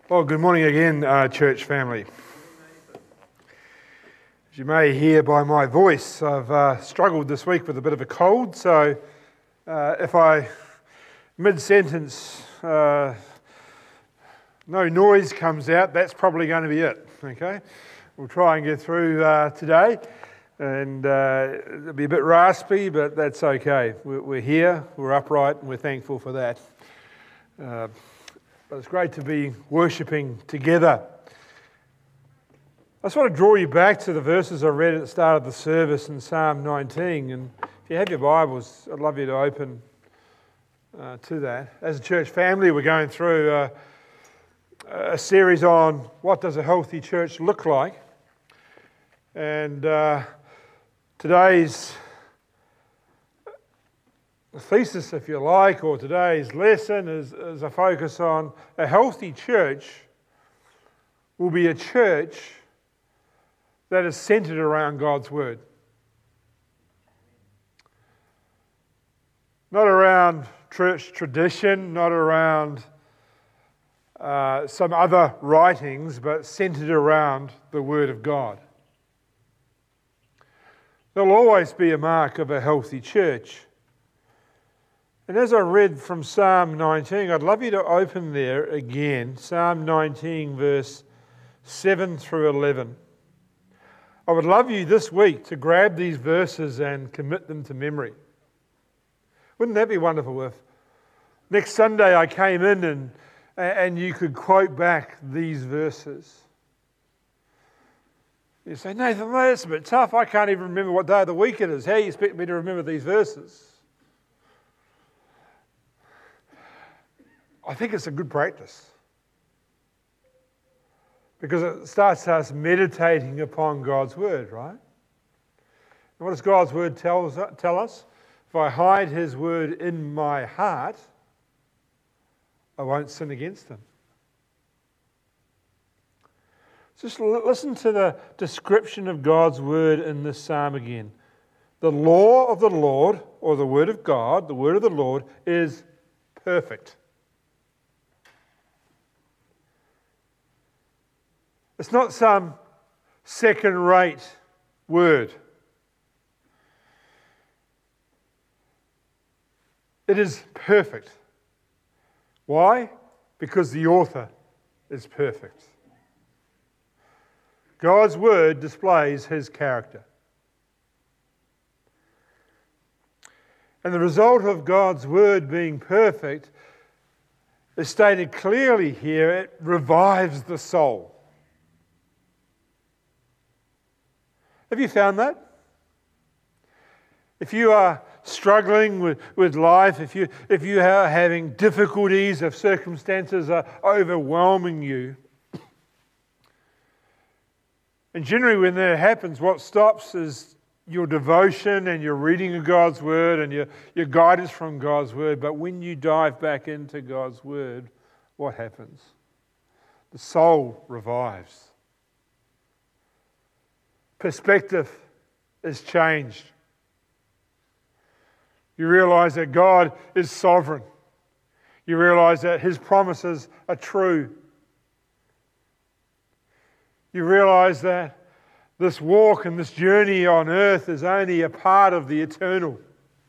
Well, good morning again, church family. As you may hear by my voice, I've struggled this week with a bit of a cold, so if I, mid-sentence, no noise comes out, that's probably going to be it, okay? We'll try and get through today, and it'll be a bit raspy, but that's okay. We're here, we're upright, and we're thankful for that. But it's great to be worshipping together. I just want to draw you back to the verses I read at the start of the service in Psalm 19. And if you have your Bibles, I'd love you to open to that. As a church family, we're going through a series on what does a healthy church look like. And today's thesis, if you like, or today's lesson is a focus on a healthy church will be a church that is centered around God's Word. Not around church tradition, not around some other writings, but centered around the Word of God. There'll always be a mark of a healthy church. And as I read from Psalm 19, I'd love you to open there again, Psalm 19, verse 7 through 11. I would love you this week to grab these verses and commit them to memory. Wouldn't that be wonderful if next Sunday I came in and you could quote back these verses? You say, Nathan, that's a bit tough. I can't even remember what day of the week it is. How do you expect me to remember these verses? I think it's a good practice because it starts us meditating upon God's Word, right? And what does God's Word tell us? If I hide His Word in my heart, I won't sin against Him. Just listen to the description of God's Word in this psalm again. The law of the Lord, or the Word of God, the Word of the Lord, is perfect. It's not some second-rate word. It is perfect. Why? Because the author is perfect. God's Word displays His character. And the result of God's Word being perfect is stated clearly here. It revives the soul. Have you found that? If you are struggling with life, if you are having difficulties, if circumstances are overwhelming you, and generally when that happens, what stops is your devotion and your reading of God's Word and your guidance from God's Word. But when you dive back into God's Word, what happens? The soul revives. Perspective is changed. You realize that God is sovereign. You realize that His promises are true. You realize that this walk and this journey on earth is only a part of the eternal.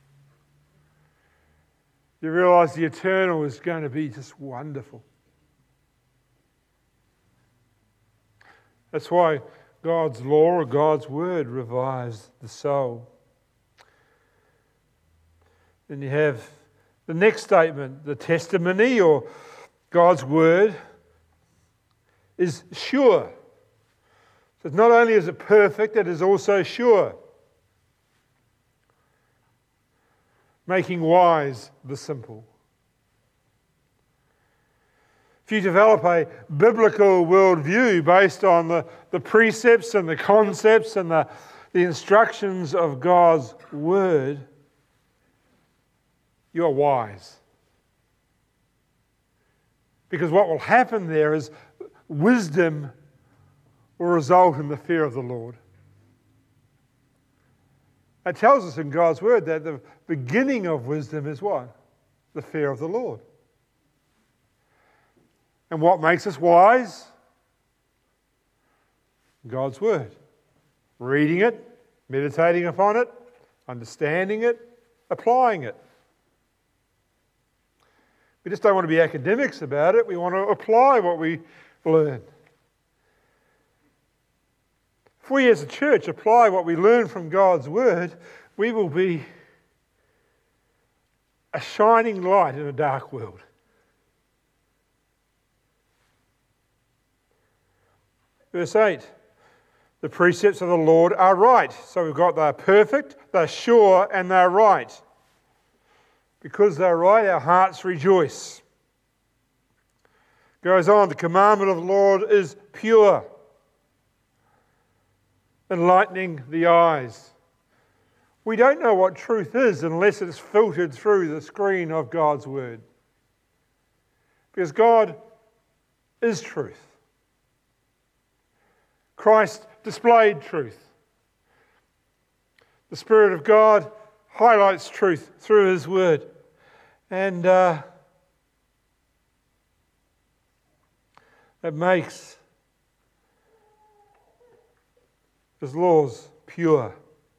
You realize the eternal is going to be just wonderful. That's why God's law or God's Word revives the soul. Then you have the next statement, the testimony or God's Word is sure. So not only is it perfect, it is also sure. Making wise the simple. If you develop a biblical worldview based on the precepts and the concepts and the instructions of God's Word, you are wise. Because what will happen there is wisdom will result in the fear of the Lord. It tells us in God's Word that the beginning of wisdom is what? The fear of the Lord. And what makes us wise? God's Word. Reading it, meditating upon it, understanding it, applying it. We just don't want to be academics about it. We want to apply what we learn. If we as a church apply what we learn from God's Word, we will be a shining light in a dark world. Verse 8, the precepts of the Lord are right. So we've got they're perfect, they're sure, and they're right. Because they're right, our hearts rejoice. Goes on, the commandment of the Lord is pure, enlightening the eyes. We don't know what truth is unless it's filtered through the screen of God's Word. Because God is truth. Christ displayed truth. The Spirit of God highlights truth through His Word. And it makes His laws pure.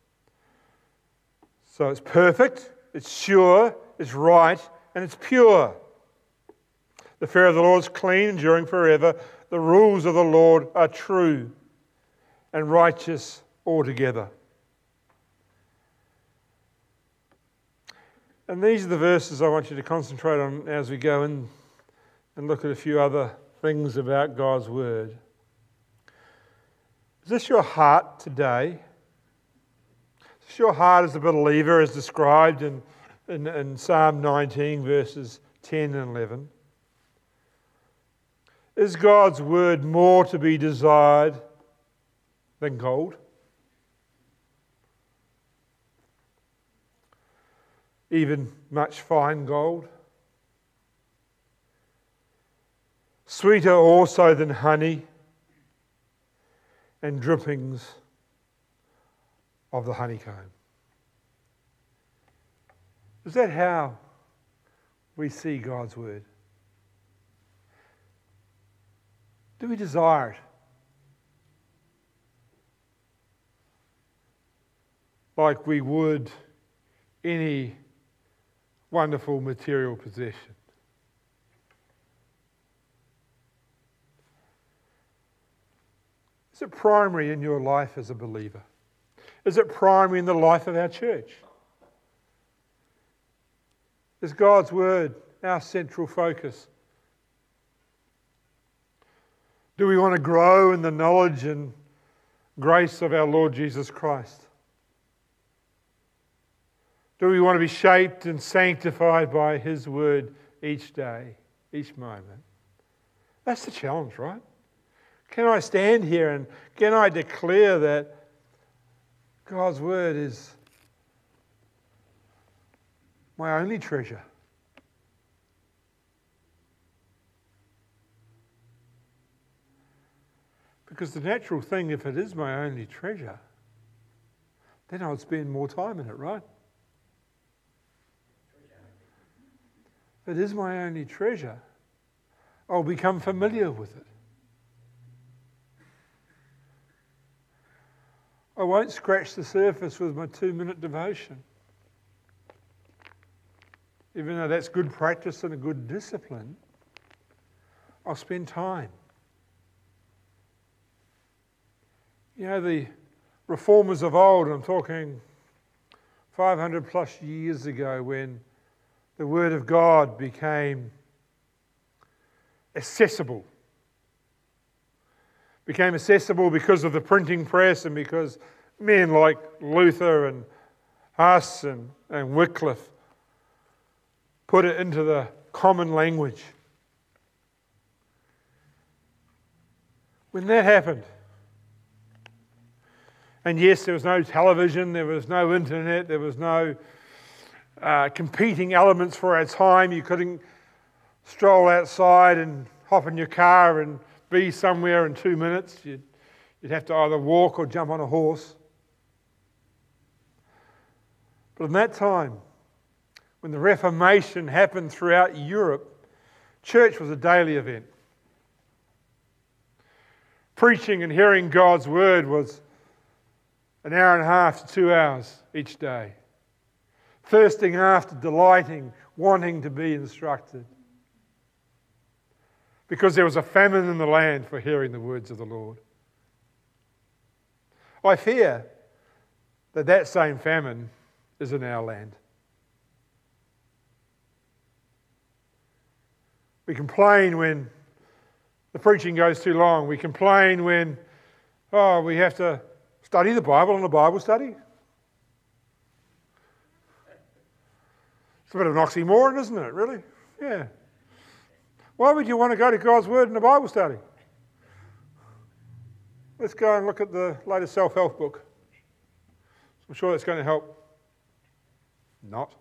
So it's perfect, it's sure, it's right, and it's pure. The fear of the Lord is clean, enduring forever. The rules of the Lord are true and righteous altogether. And these are the verses I want you to concentrate on as we go in and look at a few other things about God's Word. Is this your heart today? Is this your heart as a believer as described in Psalm 19 verses 10 and 11? Is God's Word more to be desired than gold? Even much fine gold? Sweeter also than honey and drippings of the honeycomb. Is that how we see God's Word? Do we desire it? Like we would any wonderful material possession? Is it primary in your life as a believer? Is it primary in the life of our church? Is God's Word our central focus? Do we want to grow in the knowledge and grace of our Lord Jesus Christ? Do we want to be shaped and sanctified by His Word each day, each moment? That's the challenge, right? Can I stand here and can I declare that God's Word is my only treasure? Because the natural thing, if it is my only treasure, then I would spend more time in it, right? If it is my only treasure, I'll become familiar with it. I won't scratch the surface with my 2-minute devotion. Even though that's good practice and a good discipline, I'll spend time. You know, the reformers of old, I'm talking 500 plus years ago, when the Word of God became accessible. Became accessible because of the printing press and because men like Luther and Huss and Wycliffe put it into the common language. When that happened, and yes, there was no television, there was no internet, there was no competing elements for our time. You couldn't stroll outside and hop in your car and be somewhere in 2 minutes. You'd have to either walk or jump on a horse. But in that time, when the Reformation happened throughout Europe, church was a daily event. preaching and hearing God's word was an hour and a half to 2 hours each day. Thirsting after, delighting, wanting to be instructed. Because there was a famine in the land for hearing the words of the Lord. I fear that that same famine is in our land. We complain when the preaching goes too long. We complain when, we have to study the Bible in a Bible study. It's a bit of an oxymoron, isn't it, really? Yeah. Why would you want to go to God's Word in a Bible study? Let's go and look at the latest self-help book. I'm sure that's going to help. Not.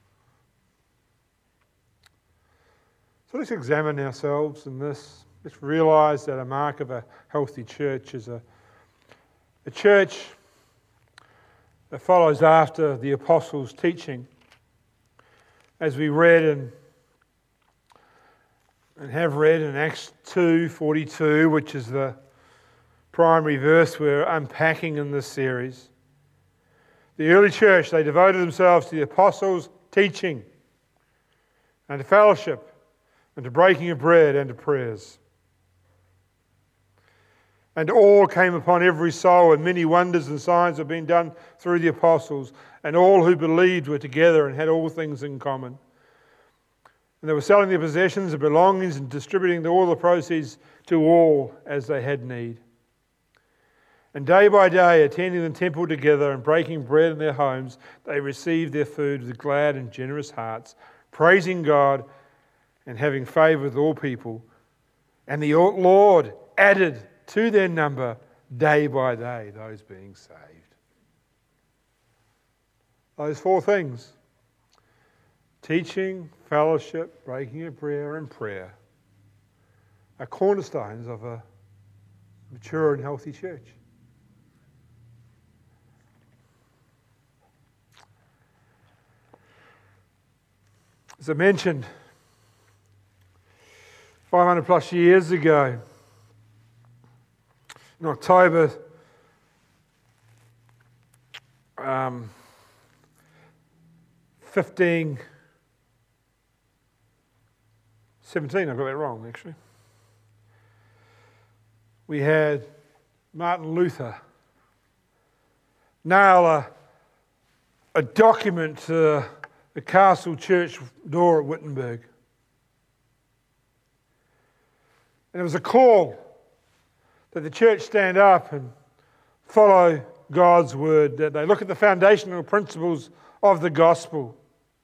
So let's examine ourselves in this. Let's realise that a mark of a healthy church is a church that follows after the apostles' teaching. As we read and have read in Acts 2:42, which is the primary verse we're unpacking in this series. The early church, they devoted themselves to the apostles' teaching and to fellowship and to breaking of bread and to prayers. And all came upon every soul, and many wonders and signs were being done through the apostles, and all who believed were together and had all things in common. And they were selling their possessions and belongings and distributing all the proceeds to all as they had need. And day by day, attending the temple together and breaking bread in their homes, they received their food with glad and generous hearts, praising God and having favour with all people. And the Lord added to their number day by day those being saved. Those four things: teaching, fellowship, breaking of bread and prayer are cornerstones of a mature and healthy church. As I mentioned, 500 plus years ago, in October 1517, I got that wrong actually, we had Martin Luther nail a document to the castle church door at Wittenberg. And it was a call that the church stand up and follow God's word, that they look at the foundational principles of the gospel.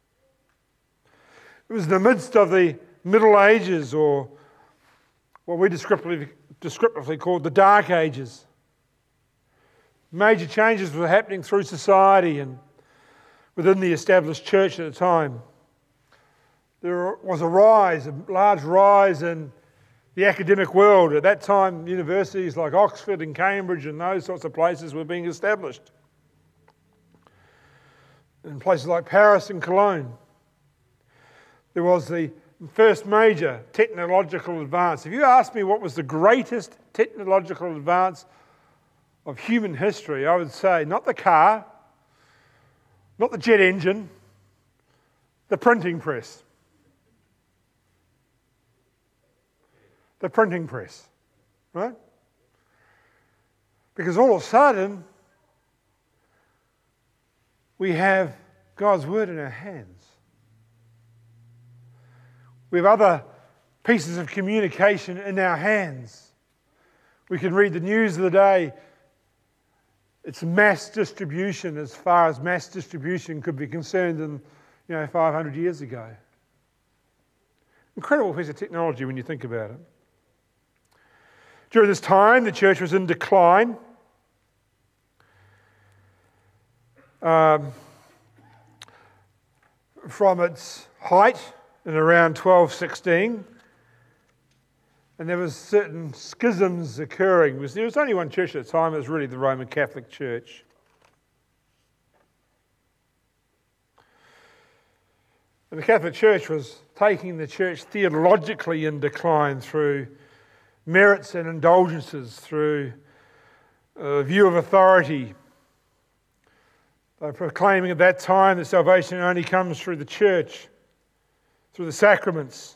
It was in the midst of the Middle Ages, or what we descriptively called the Dark Ages. Major changes were happening through society and within the established church at the time. There was a large rise in the academic world. At that time, universities like Oxford and Cambridge and those sorts of places were being established. In places like Paris and Cologne, there was the first major technological advance. If you ask me what was the greatest technological advance of human history, I would say not the car, not the jet engine, the printing press. The printing press, right? Because all of a sudden, we have God's word in our hands. We have other pieces of communication in our hands. We can read the news of the day. It's mass distribution as far as mass distribution could be concerned in 500 years ago. Incredible piece of technology when you think about it. During this time, the church was in decline. From its height in around 1216, and there was certain schisms occurring. There was only one church at the time. It was really the Roman Catholic Church. And the Catholic Church was taking the church theologically in decline through merits and indulgences through a view of authority. They're proclaiming at that time that salvation only comes through the church, through the sacraments,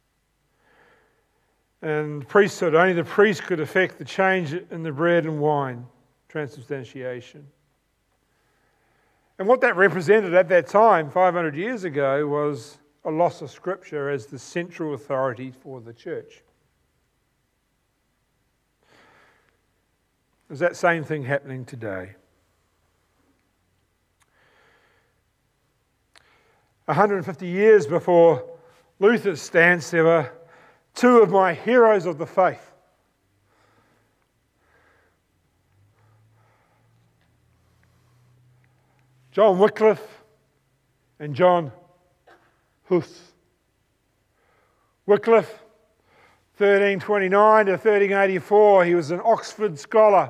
and priesthood. Only the priest could effect the change in the bread and wine, transubstantiation. And what that represented at that time, 500 years ago, was a loss of Scripture as the central authority for the church. Is that same thing happening today? 150 years before Luther's stance, there were two of my heroes of the faith. John Wycliffe and John Huss. Wycliffe, 1329 to 1384, he was an Oxford scholar.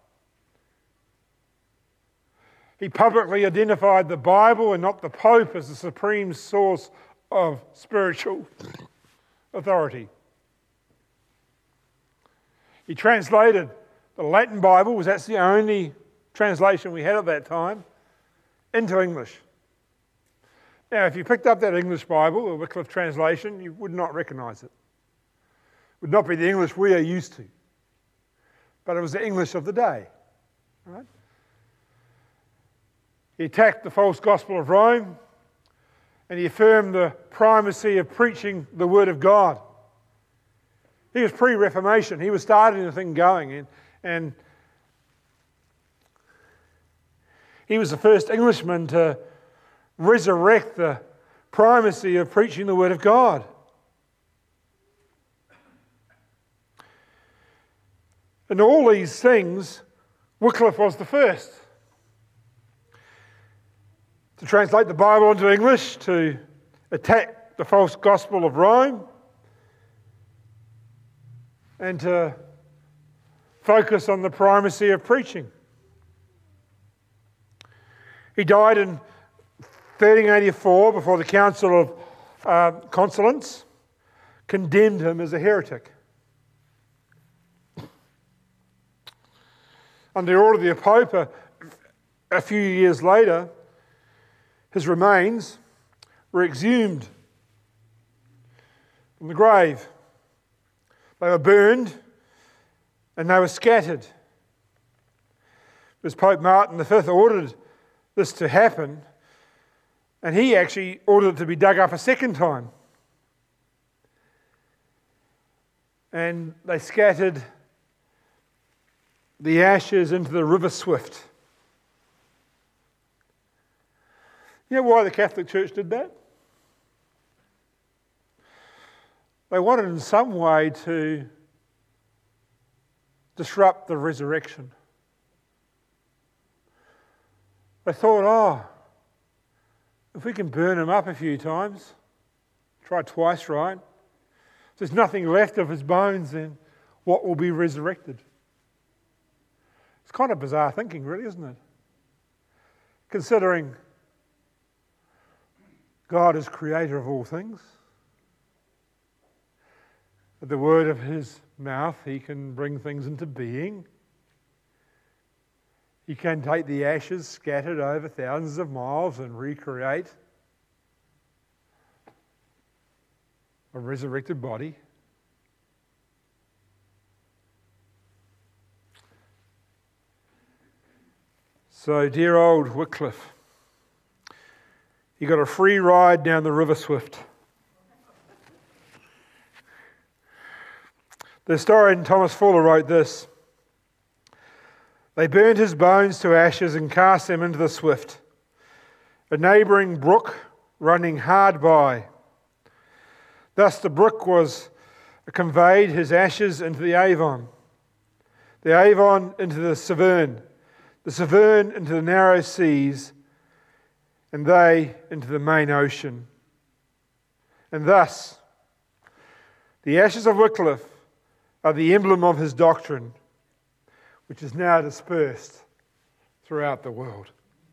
He publicly identified the Bible and not the Pope as the supreme source of spiritual authority. He translated the Latin Bible, because that's the only translation we had at that time, into English. Now, if you picked up that English Bible, the Wycliffe translation, you would not recognise it. It would not be the English we are used to. But it was the English of the day. Right? He attacked the false gospel of Rome, and he affirmed the primacy of preaching the Word of God. He was pre-Reformation. He was starting the thing going, and he was the first Englishman to resurrect the primacy of preaching the Word of God. And all these things, Wycliffe was the first to translate the Bible into English, to attack the false gospel of Rome, and to focus on the primacy of preaching. He died in 1384 before the Council of Constance condemned him as a heretic. Under order of the Pope, a few years later, his remains were exhumed from the grave. They were burned and they were scattered. As Pope Martin V ordered this to happen, and he actually ordered it to be dug up a second time. And they scattered the ashes into the River Swift. You know why the Catholic Church did that? They wanted in some way to disrupt the resurrection. They thought, if we can burn him up a few times, try twice, right? If there's nothing left of his bones, then what will be resurrected? It's kind of bizarre thinking, really, isn't it? Considering God is creator of all things. At the word of his mouth, he can bring things into being. He can take the ashes scattered over thousands of miles and recreate a resurrected body. So, dear old Wycliffe, he got a free ride down the River Swift. The historian Thomas Fuller wrote this: "They burned his bones to ashes and cast them into the Swift, a neighbouring brook running hard by. Thus the brook was conveyed his ashes into the Avon into the Severn into the narrow seas, and they into the main ocean. And thus, the ashes of Wycliffe are the emblem of his doctrine, which is now dispersed throughout the world."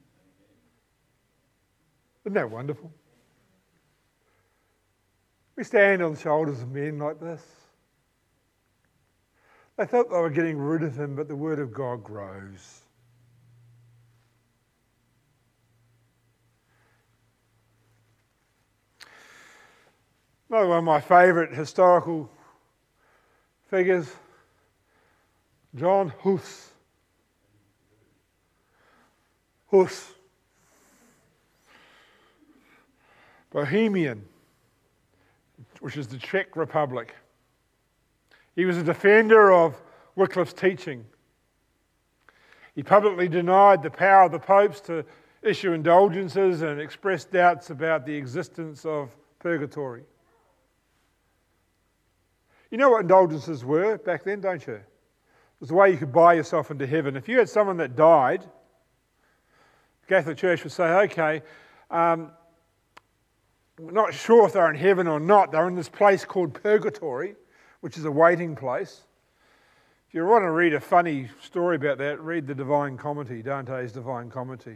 Isn't that wonderful? We stand on the shoulders of men like this. They thought they were getting rid of him, but the word of God grows. Another one of my favourite historical figures, John Hus. Hus. Bohemian, which is the Czech Republic. He was a defender of Wycliffe's teaching. He publicly denied the power of the popes to issue indulgences and expressed doubts about the existence of purgatory. You know what indulgences were back then, don't you? It was the way you could buy yourself into heaven. If you had someone that died, the Catholic Church would say, okay, we're not sure if they're in heaven or not. They're in this place called purgatory, which is a waiting place. If you want to read a funny story about that, read the Divine Comedy, Dante's Divine Comedy.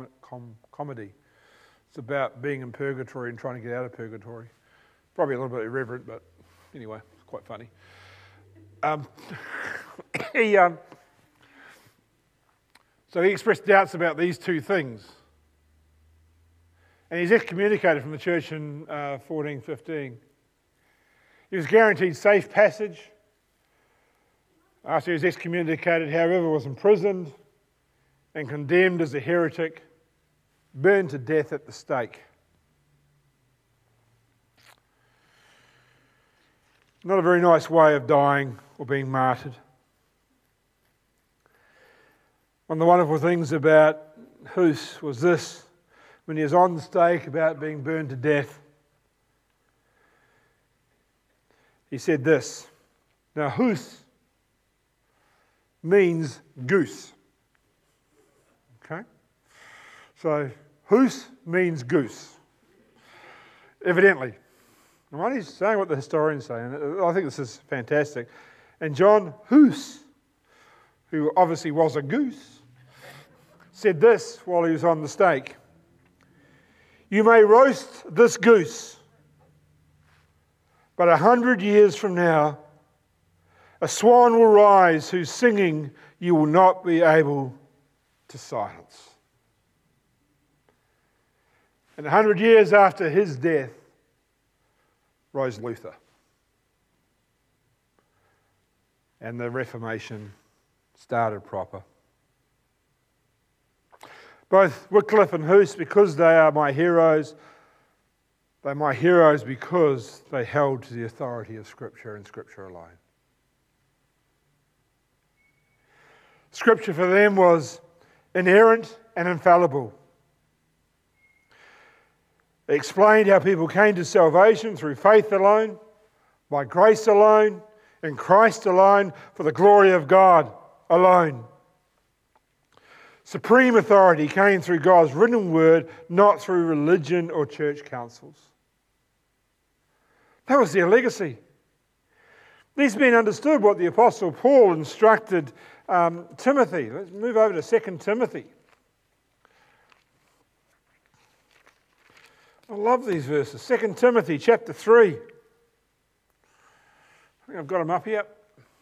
It's about being in purgatory and trying to get out of purgatory. Probably a little bit irreverent, but anyway, it's quite funny. So he expressed doubts about these two things. And he's excommunicated from the church in 1415. He was guaranteed safe passage. After he was excommunicated, however, was imprisoned and condemned as a heretic, burned to death at the stake. Not a very nice way of dying or being martyred. One of the wonderful things about Hus was this: when he was on the stake about being burned to death, he said this. Now, Hus means goose. Okay? So, Hus means goose. Evidently. I'm only saying what the historians say, and I think this is fantastic. And John Hus, who obviously was a goose, said this while he was on the stake. You may roast this goose, but 100 years from now, a swan will rise whose singing you will not be able to silence. And 100 years after his death, rose Luther. And the Reformation started proper. Both Wycliffe and Hus, because they are my heroes, they're my heroes because they held to the authority of Scripture and Scripture alone. Scripture for them was inerrant and infallible. They explained how people came to salvation through faith alone, by grace alone, in Christ alone, for the glory of God alone. Supreme authority came through God's written word, not through religion or church councils. That was their legacy. These men understood what the Apostle Paul instructed Timothy. Let's move over to 2 Timothy. I love these verses. 2 Timothy chapter 3. I think I've got them up here.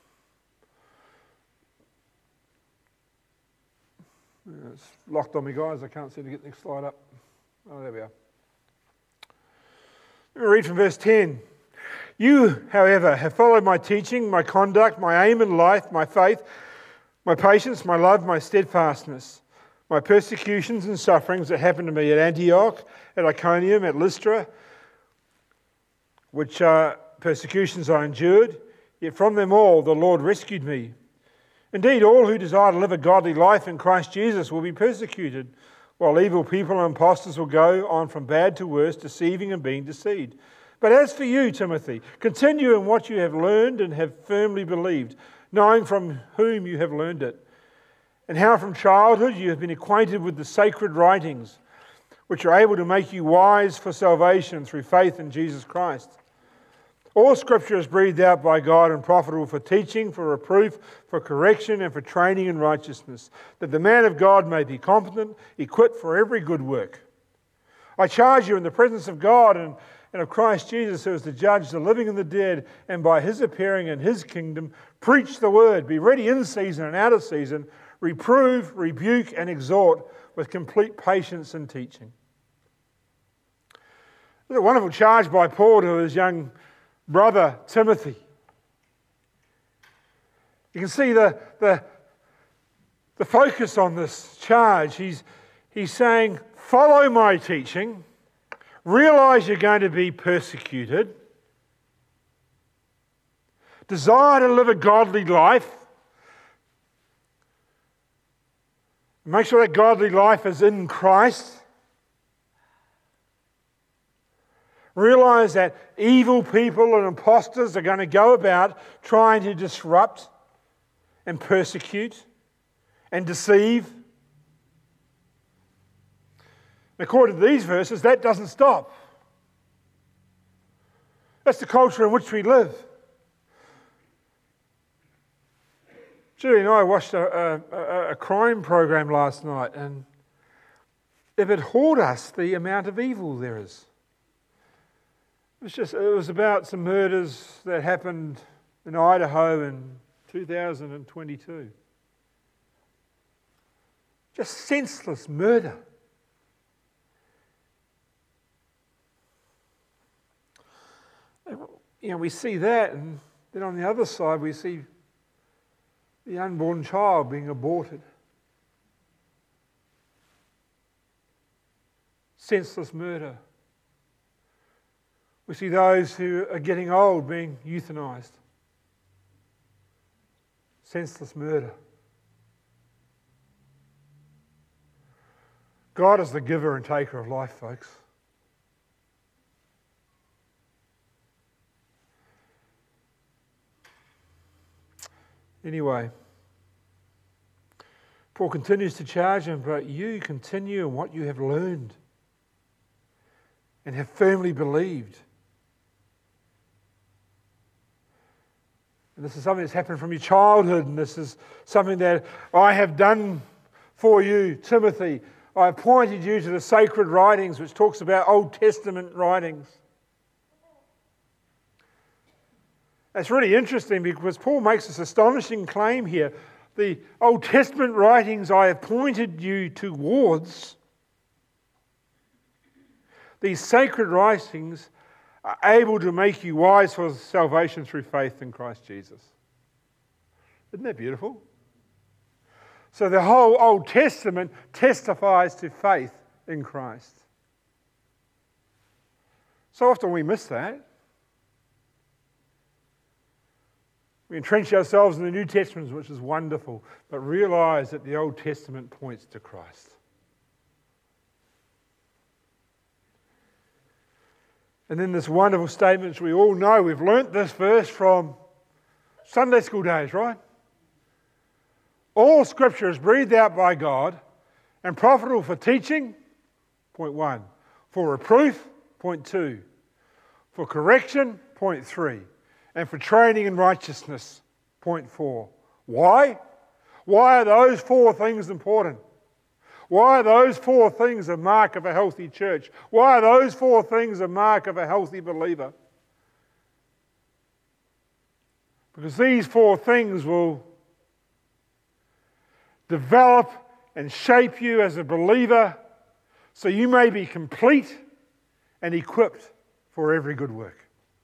It's locked on me, guys. I can't seem to get the next slide up. Oh, there we are. Let me read from verse 10. You, however, have followed my teaching, my conduct, my aim in life, my faith, my patience, my love, my steadfastness, my persecutions and sufferings that happened to me at Antioch, at Iconium, at Lystra, which persecutions I endured, yet from them all the Lord rescued me. Indeed, all who desire to live a godly life in Christ Jesus will be persecuted, while evil people and impostors will go on from bad to worse, deceiving and being deceived. But as for you, Timothy, continue in what you have learned and have firmly believed, knowing from whom you have learned it, and how from childhood you have been acquainted with the sacred writings, which are able to make you wise for salvation through faith in Jesus Christ. All Scripture is breathed out by God and profitable for teaching, for reproof, for correction, and for training in righteousness, that the man of God may be competent, equipped for every good work. I charge you in the presence of God and and of Christ Jesus, who is to judge the living and the dead, and by his appearing in his kingdom, preach the word. Be ready in season and out of season. Reprove, rebuke, and exhort with complete patience and teaching. There's a wonderful charge by Paul to his young brother Timothy. You can see the focus on this charge. He's saying, follow my teaching, realize you're going to be persecuted, desire to live a godly life, make sure that godly life is in Christ. Realize that evil people and impostors are going to go about trying to disrupt and persecute and deceive. According to these verses, that doesn't stop. That's the culture in which we live. Julie and I watched a crime program last night, and it abhorred us the amount of evil there is. It was about some murders that happened in Idaho in 2022. Just senseless murder. We see that, and then on the other side we see the unborn child being aborted. Senseless murder. We see those who are getting old being euthanized. Senseless murder. God is the giver and taker of life, folks. Anyway, Paul continues to charge him, but you continue in what you have learned and have firmly believed. And this is something that's happened from your childhood, and this is something that I have done for you, Timothy. I appointed you to the sacred writings, which talks about Old Testament writings. It's really interesting because Paul makes this astonishing claim here. The Old Testament writings I have pointed you towards, these sacred writings are able to make you wise for salvation through faith in Christ Jesus. Isn't that beautiful? So the whole Old Testament testifies to faith in Christ. So often we miss that. We entrench ourselves in the New Testament, which is wonderful, but realize that the Old Testament points to Christ. And then this wonderful statement, which we all know, we've learnt this verse from Sunday school days, right? All Scripture is breathed out by God and profitable for teaching, point 1. For reproof, point 2. For correction, point 3. And for training in righteousness, point 4. Why? Why are those 4 things important? Why are those 4 things a mark of a healthy church? Why are those 4 things a mark of a healthy believer? Because these 4 things will develop and shape you as a believer so you may be complete and equipped for every good work.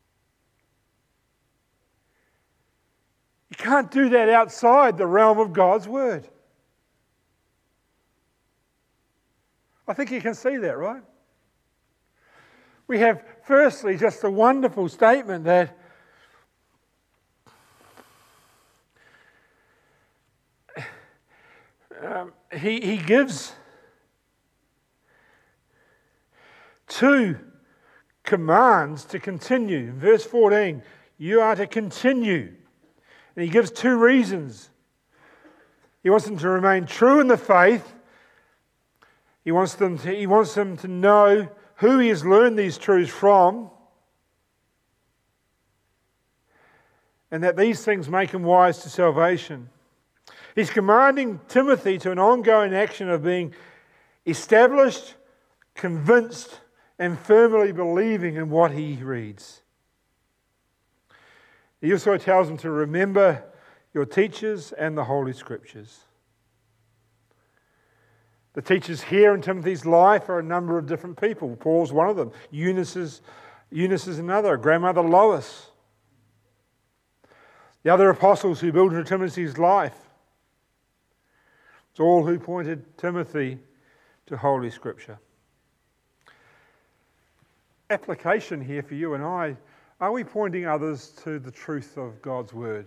You can't do that outside the realm of God's Word. I think you can see that, right? We have, firstly, just a wonderful statement that he gives 2 commands to continue. In verse 14, you are to continue. And he gives 2 reasons. He wants them to remain true in the faith. He wants them to know who he has learned these truths from, and that these things make him wise to salvation. He's commanding Timothy to an ongoing action of being established, convinced, and firmly believing in what he reads. He also tells them to remember your teachers and the Holy Scriptures. The teachers here in Timothy's life are a number of different people. Paul's one of them. Eunice is another. Grandmother Lois. The other apostles who built into Timothy's life. It's all who pointed Timothy to Holy Scripture. Application here for you and I. Are we pointing others to the truth of God's Word?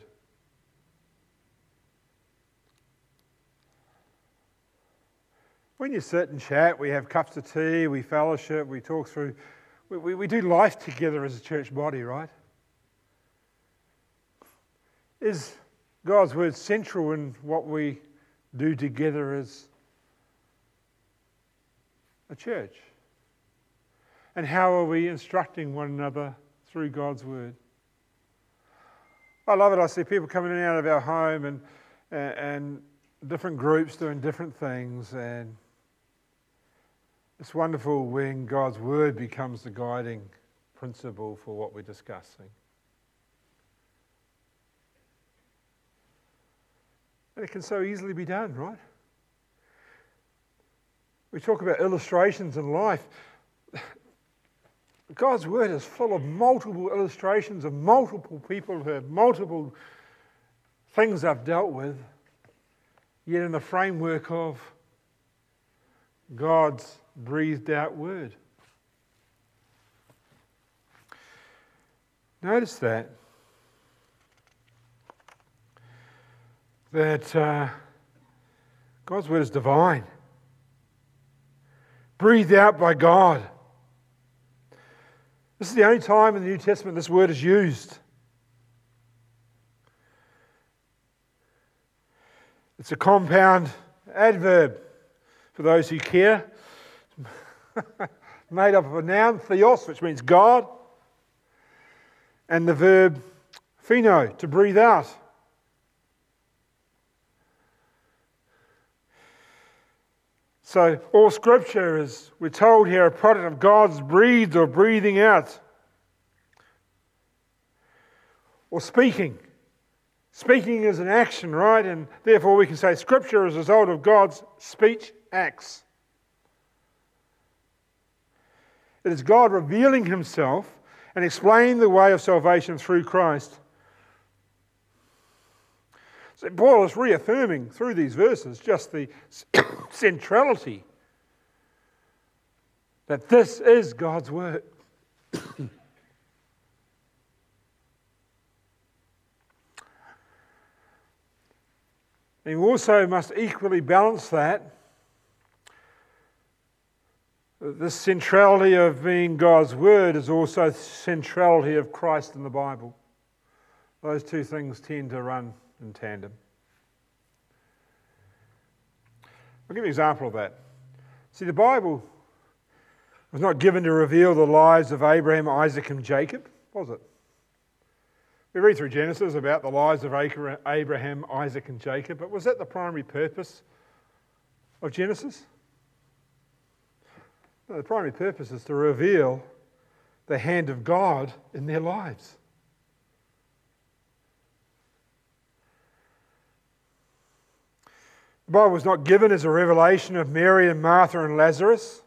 When you sit and chat, we have cups of tea, we fellowship, we talk through, we do life together as a church body, right? Is God's Word central in what we do together as a church? And how are we instructing one another through God's Word? I love it. I see people coming in and out of our home and different groups doing different things, and it's wonderful when God's Word becomes the guiding principle for what we're discussing. And it can so easily be done, right? We talk about illustrations in life. God's Word is full of multiple illustrations of multiple people who have multiple things they've dealt with, yet in the framework of God's breathed out Word. Notice that God's Word is divine, breathed out by God. This is the only time in the New Testament this word is used. It's a compound adverb, for those who care. Made up of a noun, theos, which means God, and the verb pheno, to breathe out. So all Scripture is, we're told here, a product of God's breathed or breathing out. Or speaking. Speaking is an action, right? And therefore we can say Scripture is a result of God's speech acts. It is God revealing Himself and explaining the way of salvation through Christ. So Paul is reaffirming through these verses just the centrality that this is God's Word. And we also must equally balance that. This centrality of being God's Word is also the centrality of Christ in the Bible. Those two things tend to run in tandem. I'll give you an example of that. See, the Bible was not given to reveal the lives of Abraham, Isaac, and Jacob, was it? We read through Genesis about the lives of Abraham, Isaac, and Jacob, but was that the primary purpose of Genesis? No, the primary purpose is to reveal the hand of God in their lives. The Bible was not given as a revelation of Mary and Martha and Lazarus,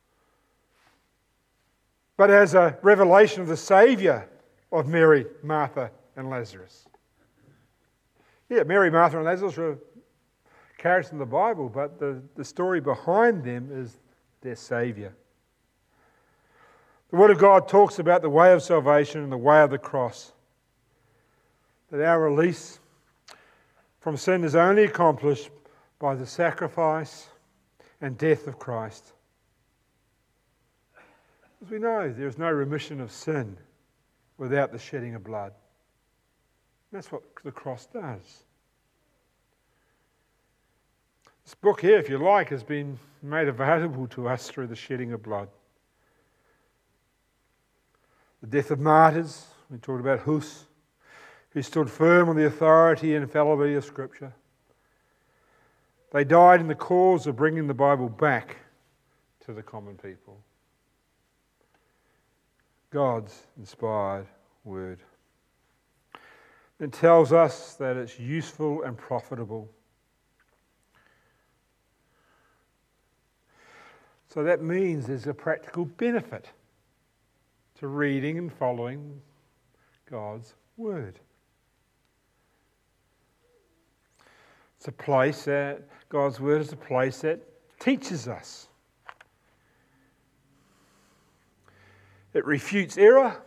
but as a revelation of the Saviour of Mary, Martha, and Lazarus. Yeah, Mary, Martha, and Lazarus were characters in the Bible, but the story behind them is their Saviour. The Word of God talks about the way of salvation and the way of the cross. That our release from sin is only accomplished by the sacrifice and death of Christ. As we know, there is no remission of sin without the shedding of blood. That's what the cross does. This book here, if you like, has been made available to us through the shedding of blood. The death of martyrs, we talked about Hus, who stood firm on the authority and infallibility of Scripture. They died in the cause of bringing the Bible back to the common people. God's inspired word. It tells us that it's useful and profitable. So that means there's a practical benefit to reading and following God's word. It's a place that God's word is a place that teaches us. It refutes error.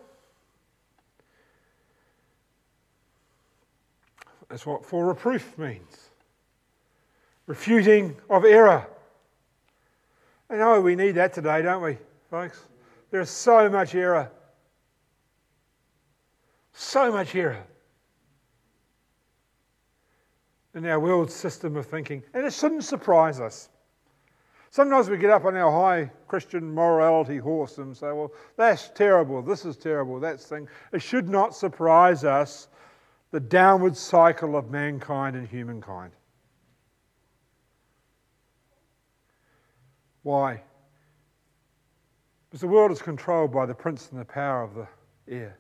That's what for reproof means. Refuting of error. I know we need that today, don't we, folks? There's so much error. So much error in our world system of thinking. And it shouldn't surprise us. Sometimes we get up on our high Christian morality horse and say, well, that's terrible, this is terrible, that's thing. It should not surprise us, the downward cycle of mankind and humankind. Why? Because the world is controlled by the prince and the power of the air.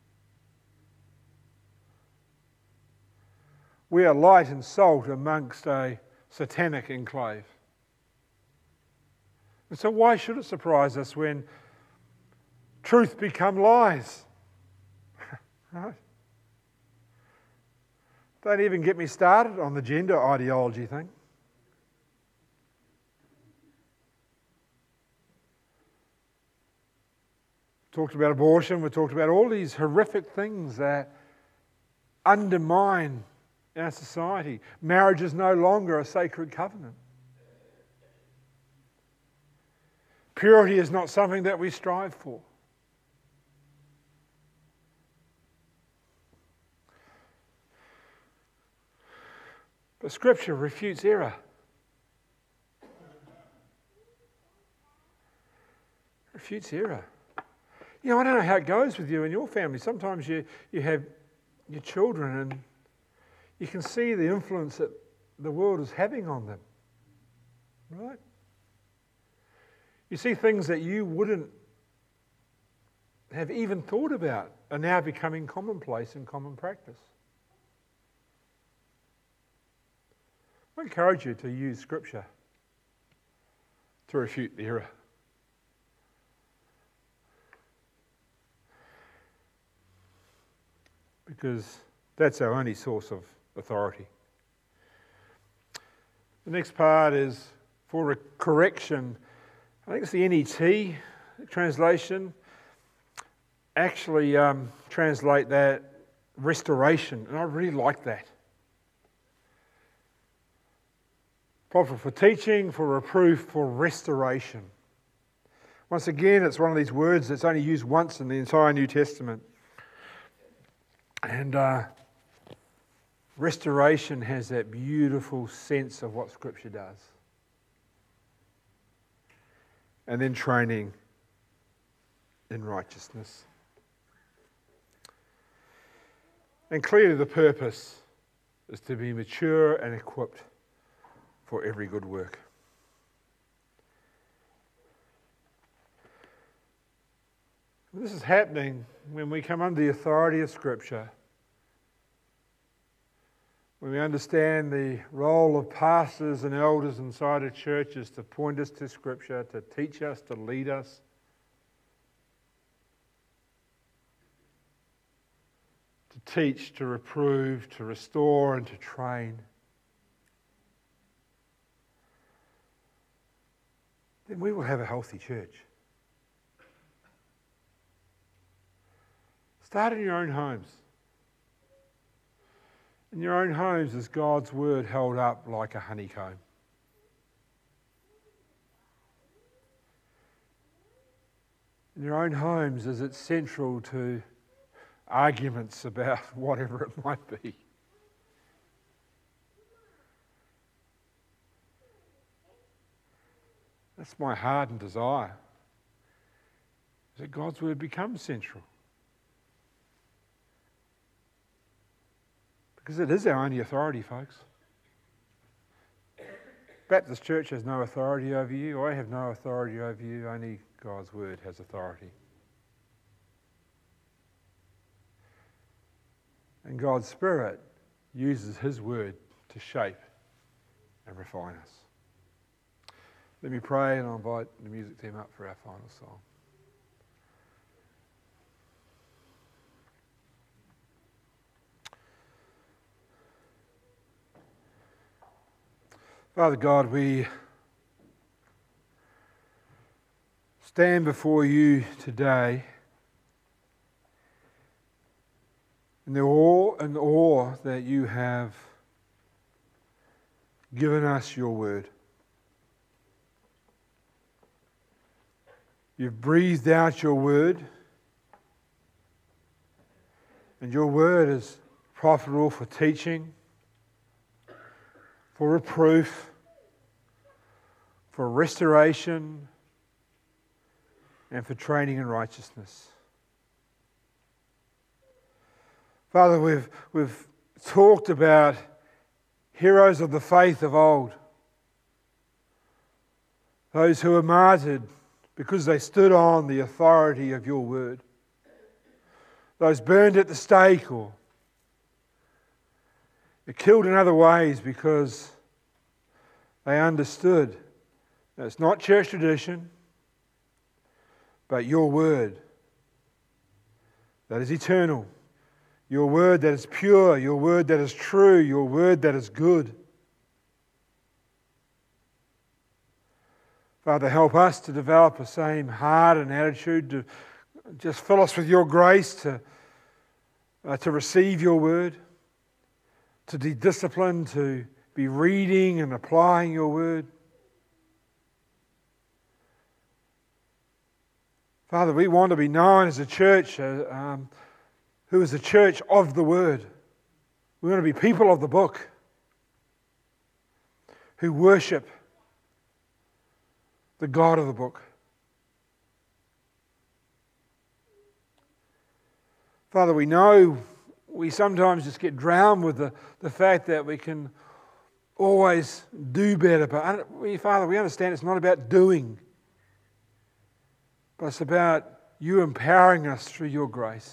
We are light and salt amongst a satanic enclave. And so why should it surprise us when truth become lies? Right? Don't even get me started on the gender ideology thing. Talked about abortion, we talked about all these horrific things that undermine our society. Marriage is no longer a sacred covenant. Purity is not something that we strive for. But Scripture refutes error. Refutes error. You know, I don't know how it goes with you and your family. Sometimes you have your children and you can see the influence that the world is having on them. Right? You see things that you wouldn't have even thought about are now becoming commonplace and common practice. I encourage you to use Scripture to refute the error. Because that's our only source of authority. The next part is for a correction. I think it's the NET translation. Actually translate that restoration, and I really like that. Profit for teaching, for reproof, for restoration. Once again, it's one of these words that's only used once in the entire New Testament. And restoration has that beautiful sense of what Scripture does. And then training in righteousness. And clearly the purpose is to be mature and equipped for every good work. This is happening when we come under the authority of Scripture, when we understand the role of pastors and elders inside of churches to point us to Scripture, to teach us, to lead us. To teach, to reprove, to restore and to train. Then we will have a healthy church. Start in your own homes. In your own homes is God's word held up like a honeycomb. In your own homes is it central to arguments about whatever it might be. That's my heart and desire, is that God's word becomes central. Because it is our only authority, folks. Baptist Church has no authority over you. I have no authority over you. Only God's word has authority. And God's Spirit uses His word to shape and refine us. Let me pray, and I'll invite the music team up for our final song. Father God, we stand before you today in the awe that you have given us your word. You've breathed out your word, and your word is profitable for teaching, for reproof, for restoration, and for training in righteousness. Father, we've talked about heroes of the faith of old, those who were martyred because they stood on the authority of your word, those burned at the stake or killed in other ways because they understood that it's not church tradition, but your word that is eternal, your word that is pure, your word that is true, your word that is good. Father, help us to develop the same heart and attitude, to just fill us with your grace to receive your word, to be disciplined, to be reading and applying your word. Father, we want to be known as a church who is a church of the word. We want to be people of the book who worship the God of the book. Father, we know we sometimes just get drowned with the fact that we can always do better. But Father, we understand it's not about doing, but it's about you empowering us through your grace.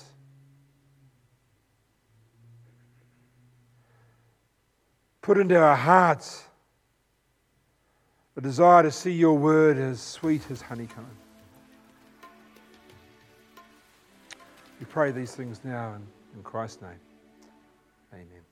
Put into our hearts the desire to see your word as sweet as honeycomb. We pray these things now in Christ's name. Amen.